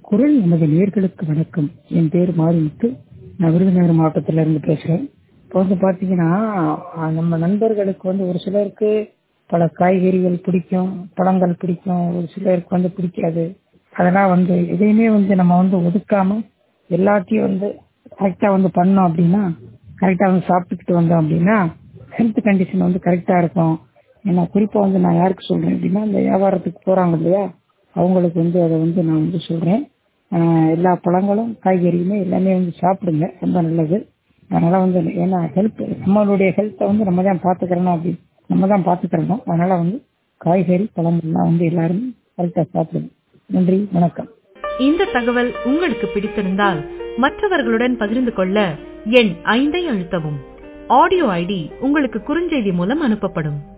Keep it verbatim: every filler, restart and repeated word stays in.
குரல் நமது நேர்களுக்கு வணக்கம். என் பேர் மாரிமுத்து. நான் விருதுநகர் மாவட்டத்துல இருந்து பேசுறேன். இப்போ வந்து பாத்தீங்கன்னா ஆஹ் நம்ம நண்பர்களுக்கு வந்து ஒரு சிலருக்கு பல காய்கறிகள் பிடிக்கும், பழங்கள் பிடிக்கும், ஒரு சிலருக்கு வந்து பிடிக்காது. அதெல்லாம் வந்து எதையுமே வந்து நம்ம வந்து ஒதுக்காம எல்லாத்தையும் வந்து கரெக்டா வந்து பண்ணோம் அப்படின்னா, கரெக்டா வந்து சாப்பிட்டுக்கிட்டு வந்தோம் அப்படின்னா ஹெல்த் கண்டிஷன் வந்து கரெக்டா இருக்கும். ஏன்னா குறிப்பா வந்து நான் யாருக்கு சொல்றேன் அப்படின்னா, இந்த வியாபாரத்துக்கு போறாங்க இல்லையா, அவங்களுக்கு வந்து அதை வந்து நான் வந்து சொல்றேன். ஆஹ் எல்லா பழங்களும் காய்கறியுமே எல்லாமே வந்து சாப்பிடுங்க, ரொம்ப நல்லது. அதனால வந்து ஏன்னா ஹெல்த் நம்மளுடைய ஹெல்த்தை வந்து நம்ம தான் பாத்துக்கிறோம் அப்படி நம்ம தான் பாத்துக்கிறோம். அதனால வந்து காய்கறி பழங்கள்லாம் வந்து எல்லாரும் கரெக்டா சாப்பிடுங்க. நன்றி, வணக்கம். இந்த தகவல் உங்களுக்கு பிடித்திருந்தால் மற்றவர்களுடன் பகிர்ந்து கொள்ள எண் ஐந்தை அழுத்தவும். ஆடியோ ஐடி உங்களுக்கு குறுஞ்செய்தி மூலம் அனுப்பப்படும்.